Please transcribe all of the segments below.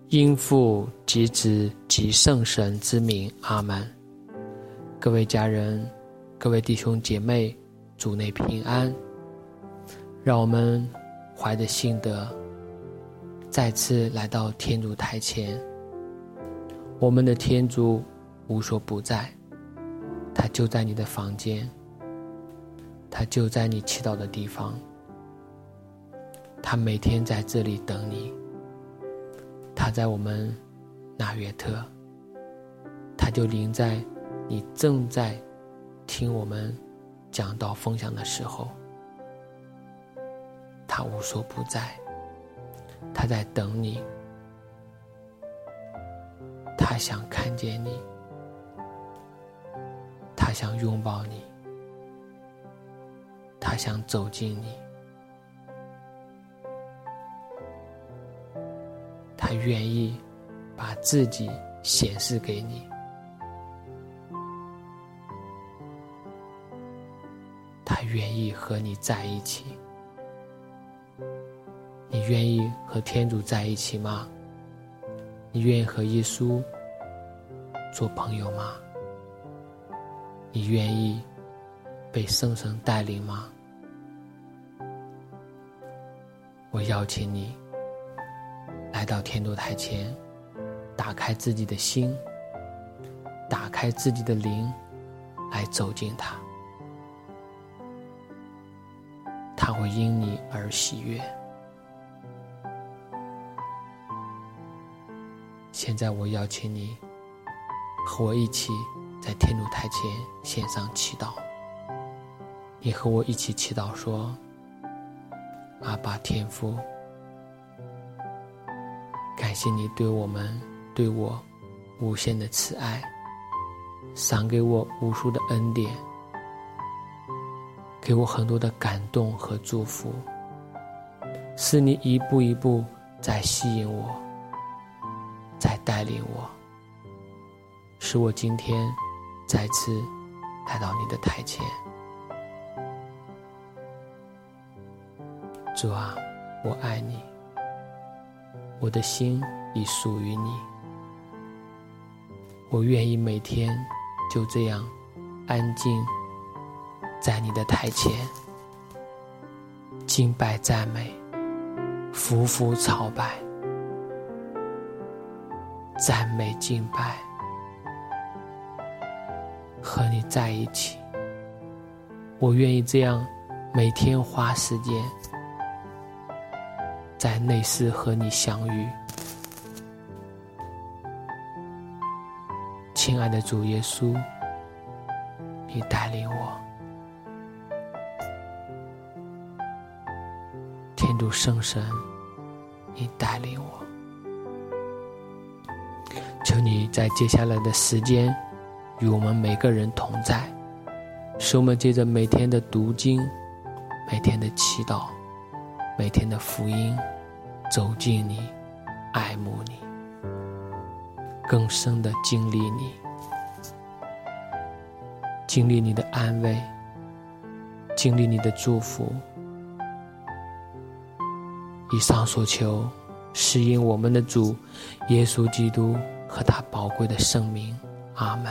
因父及子及圣神之名，阿们。各位家人，各位弟兄姐妹，主内平安。让我们怀着信德再次来到天主台前。我们的天主无所不在，他就在你的房间，他就在你祈祷的地方，他每天在这里等你。他在我们纳约特，他就临在你正在听我们讲道分享的时候。他无所不在，他在等你，他想看见你，他想拥抱你，他想走近你，他愿意把自己显示给你，他愿意和你在一起。你愿意和天主在一起吗？你愿意和耶稣做朋友吗？你愿意被圣神带领吗？我邀请你来到天主台前，打开自己的心，打开自己的灵，来走近他。他会因你而喜悦。现在我邀请你和我一起在天主台前献上祈祷。你和我一起祈祷说：阿爸天父，感谢你对我无限的慈爱，赏给我无数的恩典，给我很多的感动和祝福，是你一步一步在吸引我，在带领我，使我今天再次来到你的台前。主啊，我爱你，我的心已属于你，我愿意每天就这样安静在你的台前，敬拜赞美，匍匐朝拜，赞美敬拜，和你在一起。我愿意这样每天花时间在内室和你相遇。亲爱的主耶稣，你带领我。天主圣神，你带领我。求你在接下来的时间与我们每个人同在，使我们借着每天的读经，每天的祈祷，每天的福音，走进你，爱慕你，更深地经历你，经历你的安慰，经历你的祝福。以上所求是因我们的主耶稣基督和他宝贵的圣名，阿们。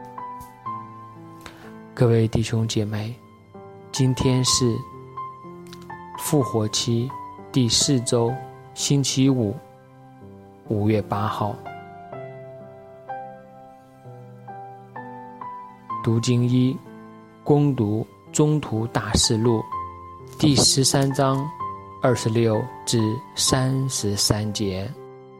各位弟兄姐妹，今天是复活期第4周星期五，5月8号。读经1，攻读宗徒大事录第13章26至33节。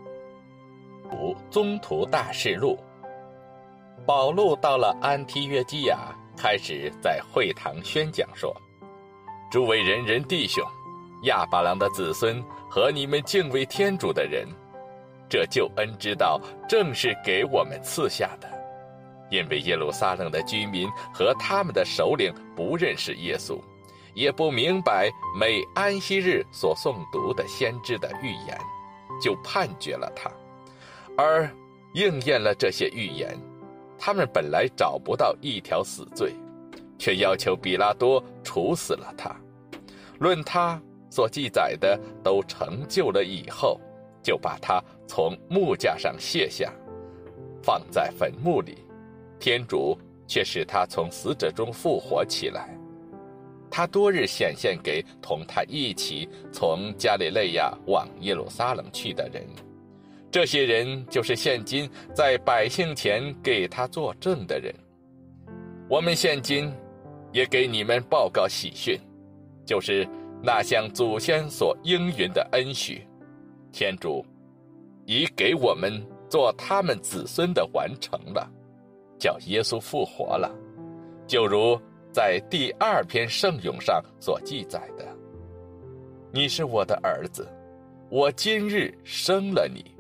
宗徒大事录。保禄到了安提约基亚，开始在会堂宣讲说：诸位仁人弟兄，亚巴郎的子孙和你们敬畏天主的人，这救恩之道正是给我们赐下的，因为耶路撒冷的居民和他们的首领不认识耶稣，也不明白每安息日所诵读的先知的预言，就判决了他，而应验了这些预言。他们本来找不到一条死罪，却要求比拉多处死了他。论他所记载的都成就了以后， 就把他从木架上卸下，放在坟墓里。天主却使他从死者中复活起来。他多日显现给同他一起从加利肋亚往耶路撒冷去的人，这些人就是现今在百姓前给他作证的人。我们现今也给你们报告喜讯，就是那向祖先所应允的恩许，天主已给我们做他们子孙的完成了，叫耶稣复活了，就如在第2篇圣咏上所记载的：你是我的儿子，我今日生了你。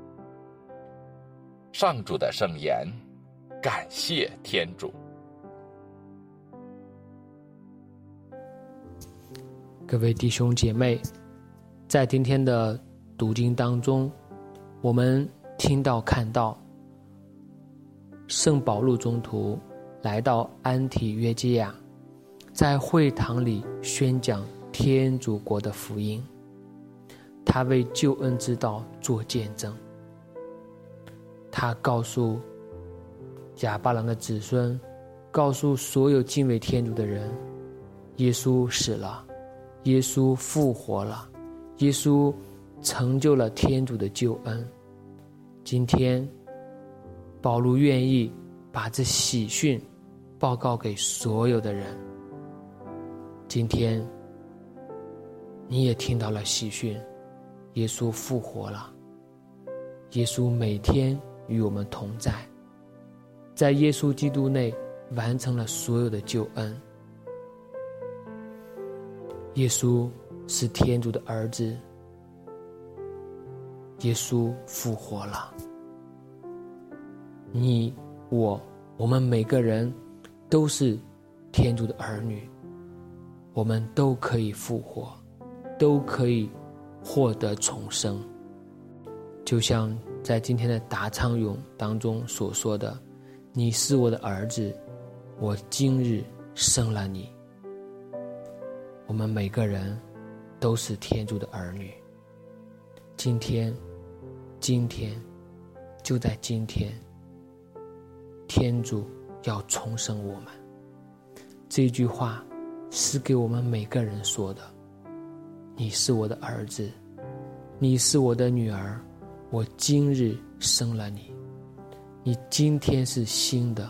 上主的圣言，感谢天主。 各位弟兄姐妹，在今天的读经当中，我们听到看到圣保禄宗徒来到安提约基亚，在会堂里宣讲天主国的福音，他为救恩之道做见证。他告诉亚巴郎的子孙，告诉所有敬畏天主的人，耶稣死了，耶稣复活了，耶稣成就了天主的救恩。今天保禄愿意把这喜讯报告给所有的人。今天你也听到了喜讯，耶稣复活了，耶稣每天与我们同在，在耶稣基督内完成了所有的救恩。耶稣是天主的儿子，耶稣复活了。你我们每个人都是天主的儿女，我们都可以复活，都可以获得重生。就像在今天的答唱咏当中所说的，你是我的儿子，我今日生了你。我们每个人都是天主的儿女。今天就在今天，天主要重生我们。这句话是给我们每个人说的，你是我的儿子，你是我的女儿，我今日生了你。你今天是新的，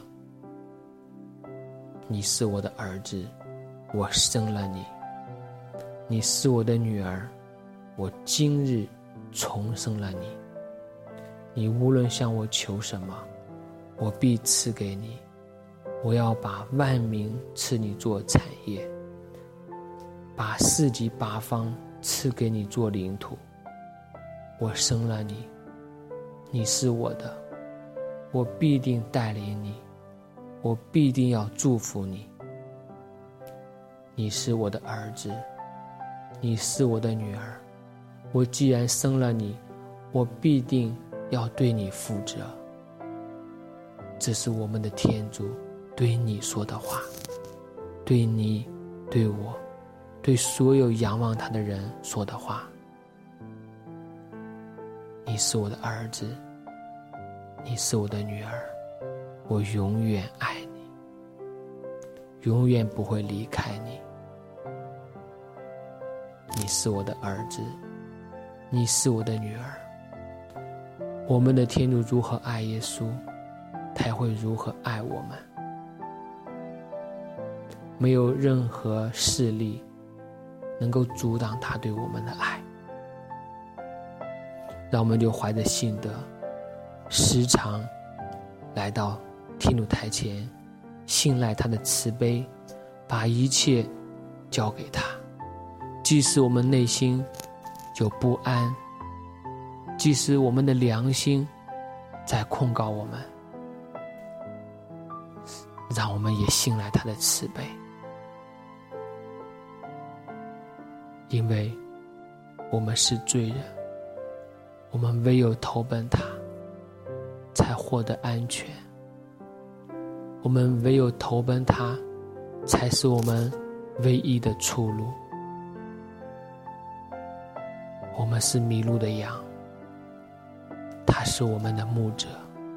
你是我的儿子，我生了你。你是我的女儿，我今日重生了你。你无论向我求什么，我必赐给你。我要把万民赐你做产业，把四极八方赐给你做领土。我生了你，你是我的，我必定带领你，我必定要祝福你。你是我的儿子，你是我的女儿，我既然生了你，我必定要对你负责。这是我们的天主对你说的话，对你，对我，对所有仰望他的人说的话。你是我的儿子，你是我的女儿，我永远爱你，永远不会离开你。你是我的儿子，你是我的女儿。我们的天主如何爱耶稣，他会如何爱我们。没有任何势力能够阻挡他对我们的爱。让我们就怀着信德，时常来到天主台前，信赖他的慈悲，把一切交给他。即使我们内心有不安，即使我们的良心在控告我们，让我们也信赖他的慈悲。因为我们是罪人，我们唯有投奔他，才获得安全。我们唯有投奔他，才是我们唯一的出路。我们是迷路的羊， 他是我们的牧者。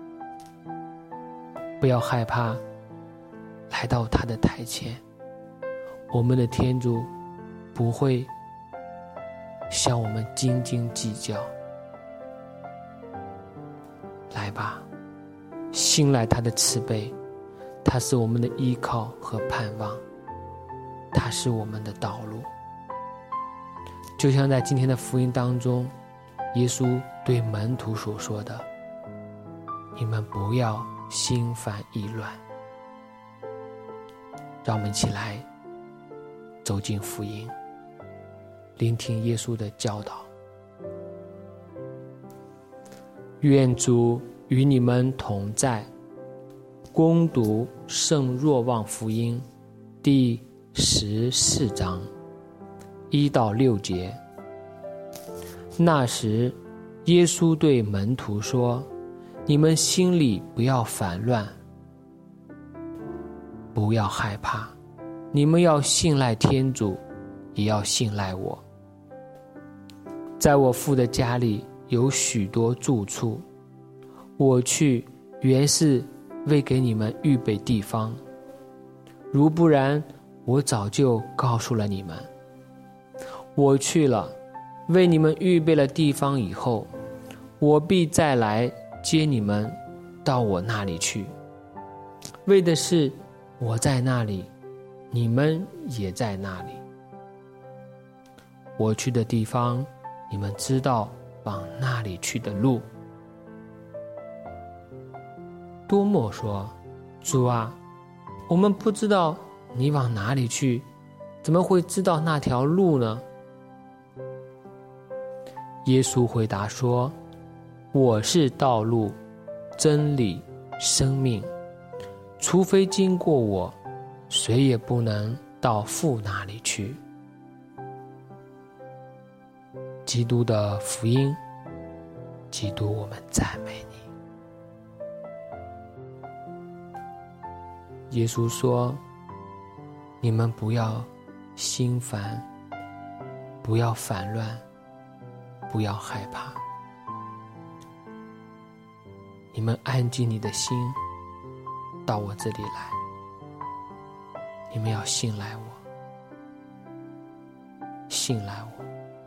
不要害怕来到他的台前，我们的天主不会向我们斤斤计较。来吧，信赖他的慈悲，他是我们的依靠和盼望，他是我们的道路。就像在今天的福音当中，耶稣对门徒所说的，你们不要心烦意乱。让我们一起来走进福音，聆听耶稣的教导。愿主与你们同在。恭读圣若望福音第14章1到6节。那时，耶稣对门徒说：你们心里不要烦乱，不要害怕，你们要信赖天主，也要信赖我。在我父的家里有许多住处，我去原是为给你们预备地方，如不然，我早就告诉了你们。我去了，为你们预备了地方以后，我必再来接你们到我那里去，为的是我在那里，你们也在那里。我去的地方，你们知道往那里去的路。多默说：主啊，我们不知道你往哪里去，怎么会知道那条路呢？耶稣回答说：我是道路、真理、生命，除非经过我，谁也不能到父那里去。基督的福音，基督，我们赞美你。耶稣说：你们不要心烦，不要烦乱，不要害怕，你们安静你的心到我这里来，你们要信赖我，信赖我，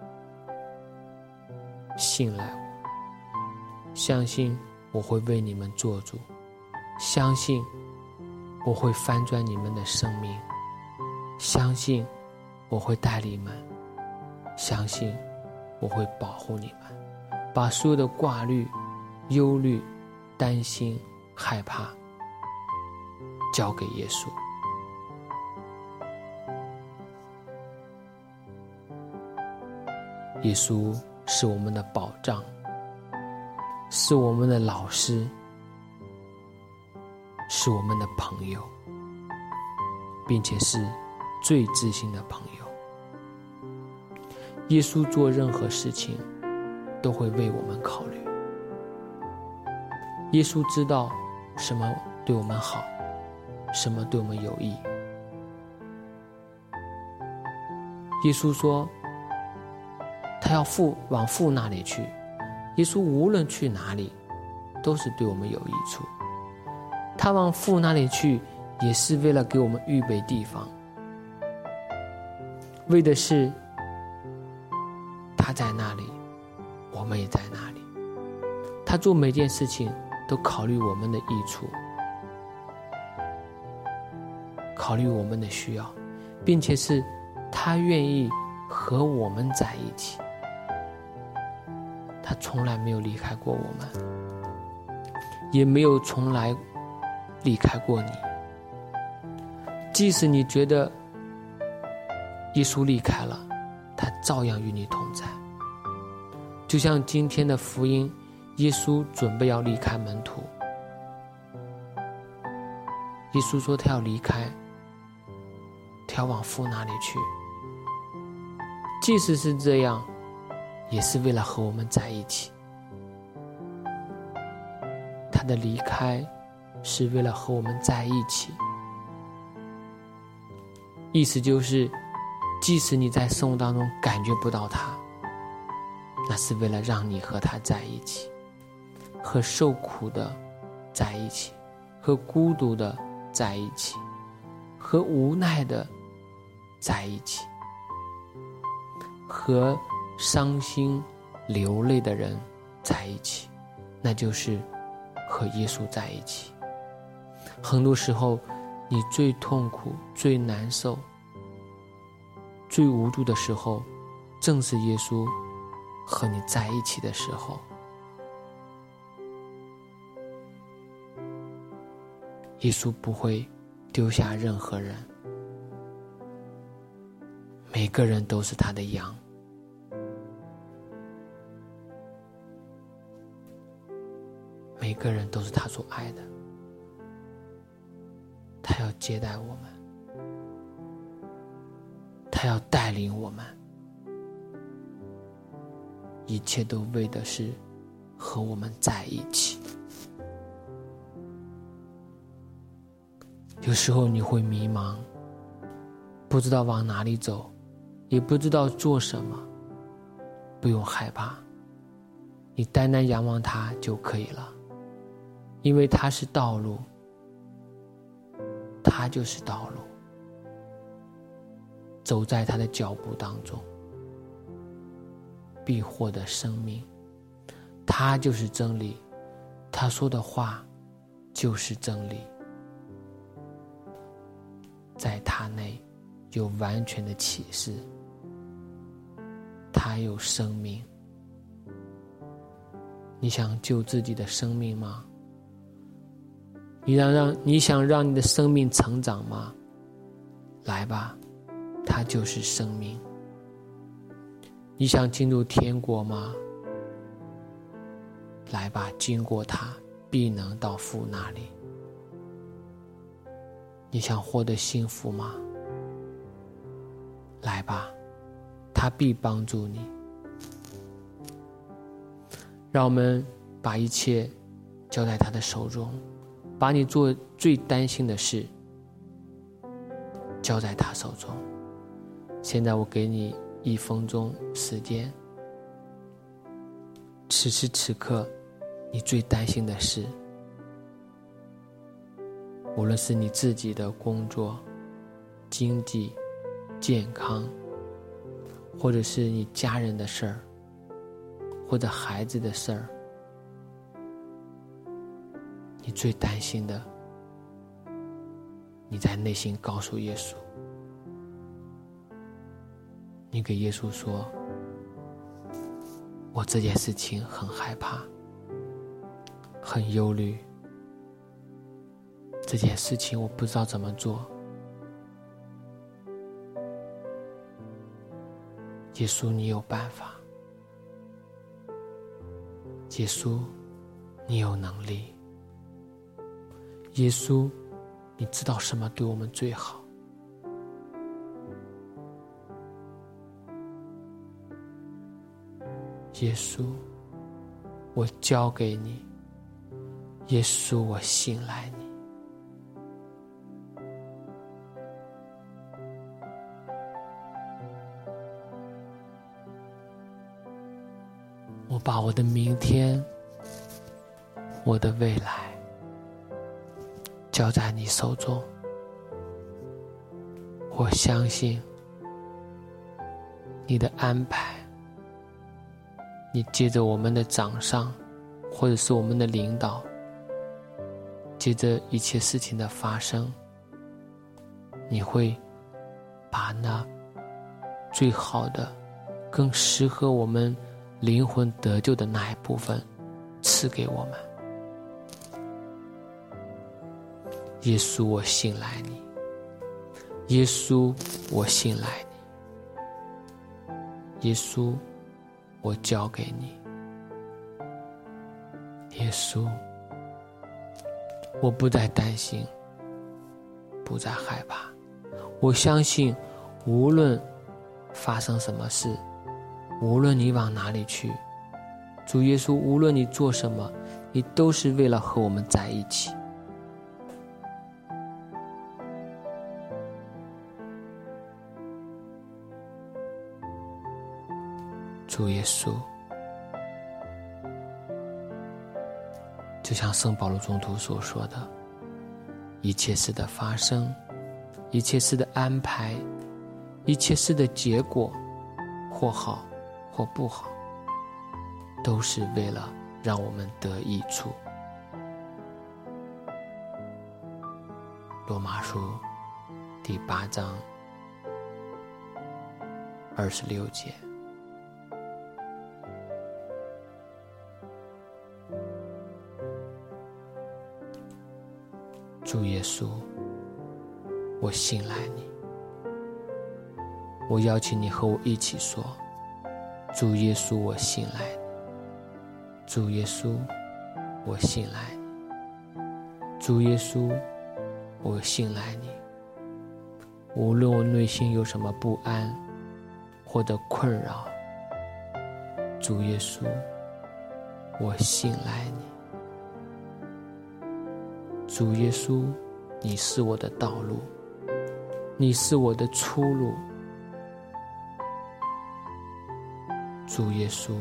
信赖我，相信我会为你们做主，相信我会翻转你们的生命，相信我会带领你们，相信我会保护你们，把所有的挂虑、忧虑、担心、害怕交给耶稣。耶稣是我们的保障，是我们的老师，是我们的朋友，并且是最知心的朋友。耶稣做任何事情都会为我们考虑。耶稣知道什么对我们好，什么对我们有益。耶稣说他要往父那里去，耶稣无论去哪里都是对我们有益处。他往父那里去也是为了给我们预备地方，为的是他在那里，我们也在那里。他做每件事情都考虑我们的益处，考虑我们的需要，并且是他愿意和我们在一起。他从来没有离开过我们，也没有从来离开过你。即使你觉得耶稣离开了，他照样与你同在。就像今天的福音，耶稣准备要离开门徒，耶稣说他要离开，他要往父那里去。即使是这样，也是为了和我们在一起。他的离开是为了和我们在一起，意思就是即使你在生活当中感觉不到他，那是为了让你和他在一起。 和受苦的在一起，和孤独的在一起，和无奈的在一起，和伤心流泪的人在一起，那就是和耶稣在一起。很多时候你最痛苦、最难受、最无助的时候，正是耶稣和你在一起的时候。耶稣不会丢下任何人，每个人都是他的羊。每个人都是他所爱的，他要接待我们，他要带领我们，一切都为的是和我们在一起。有时候你会迷茫，不知道往哪里走，也不知道做什么，不用害怕，你单单仰望他就可以了，因为他是道路，他就是道路，走在他的脚步当中必获得生命，他就是真理，他说的话就是真理，在他内有完全的启示，他有生命。你想救自己的生命吗？你想让你的生命成长吗？来吧，他就是生命。你想进入天国吗？来吧，经过他必能到父那里。你想获得幸福吗？来吧，他必帮助你。让我们把一切交在他的手中，把你做最担心的事交在他手中。现在我给你1分钟时间，此时此刻你最担心的事，无论是你自己的工作、经济、健康，或者是你家人的事儿，或者孩子的事儿，你最担心的，你在内心告诉耶稣，你给耶稣说，我这件事情很害怕，很忧虑，这件事情我不知道怎么做。耶稣，你有办法。耶稣，你有能力。耶稣，你知道什么对我们最好。耶稣，我交给你。耶稣，我信赖你。我把我的明天，我的未来交在你手中。我相信你的安排，你借着我们的掌上，或者是我们的领导，借着一切事情的发生，你会把那最好的，更适合我们灵魂得救的那一部分赐给我们。耶稣，我信赖你。耶稣，我信赖你。耶稣，我交给你。耶稣，我不再担心，不再害怕。我相信，无论发生什么事，无论你往哪里去，主耶稣，无论你做什么，你都是为了和我们在一起。主耶稣， 就像圣保禄宗徒所说的，一切事的发生，一切事的安排，一切事的结果，或好或不好，都是为了让我们得益处。罗马书第8章26节。主耶稣，我信赖你。我邀请你和我一起说，主耶稣，我信赖你。主耶稣，我信赖你。主耶稣，我信赖你。无论我内心有什么不安或者困扰，主耶稣，我信赖你。主耶稣，你是我的道路，你是我的出路。主耶稣，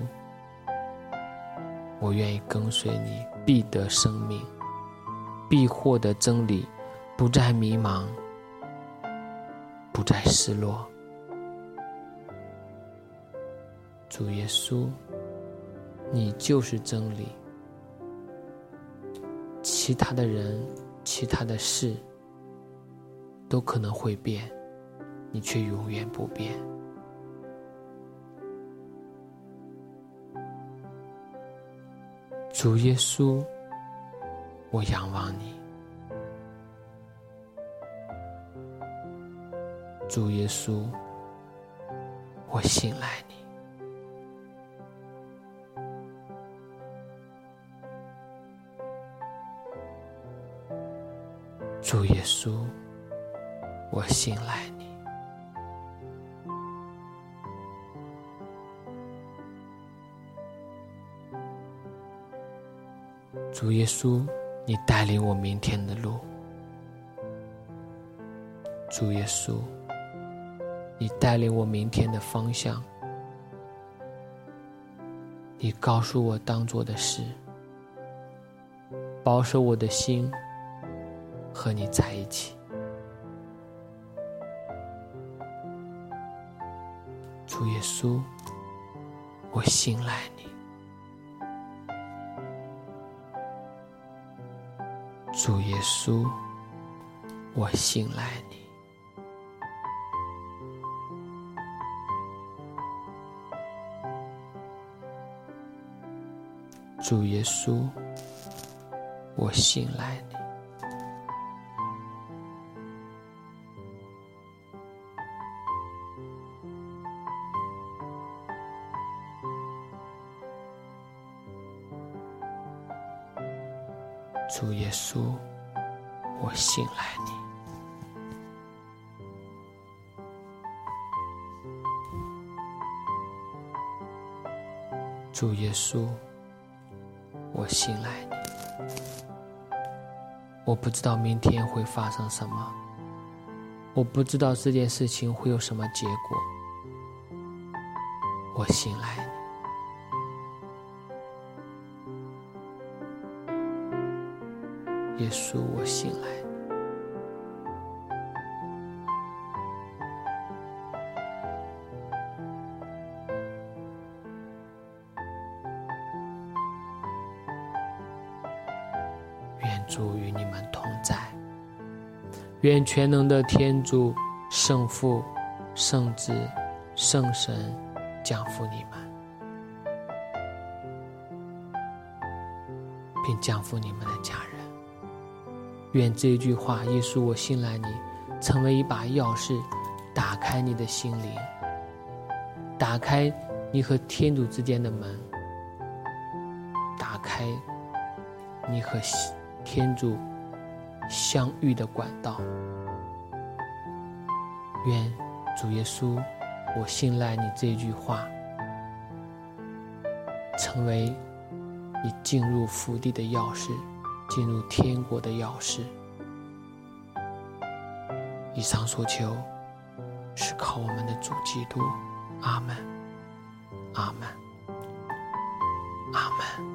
我愿意跟随你，必得生命，必获得真理，不再迷茫，不再失落。主耶稣，你就是真理。其他的人，其他的事都可能会变，你却永远不变。主耶稣，我仰望你。主耶稣，我信赖你。主耶稣，我信赖你。主耶稣，你带领我明天的路。主耶稣，你带领我明天的方向。你告诉我当做的事，保守我的心和你在一起。主耶稣，我信赖你。主耶稣，我信赖你。主耶稣，我信赖你。主耶稣，我信赖你。主耶稣，我信赖你。我不知道明天会发生什么，我不知道这件事情会有什么结果，我信赖你。耶稣，我信赖你。愿主与你们同在，愿全能的天主、圣父、圣子、圣神降福你们，并降福你们的家人。愿这一句话，耶稣，我信赖你，成为一把钥匙，打开你的心灵，打开你和天主之间的门，打开你和天主相遇的管道。愿主耶稣，我信赖你这一句话，成为你进入福地的钥匙，进入天国的钥匙。以上所求是靠我们的主基督。阿们，阿们，阿们。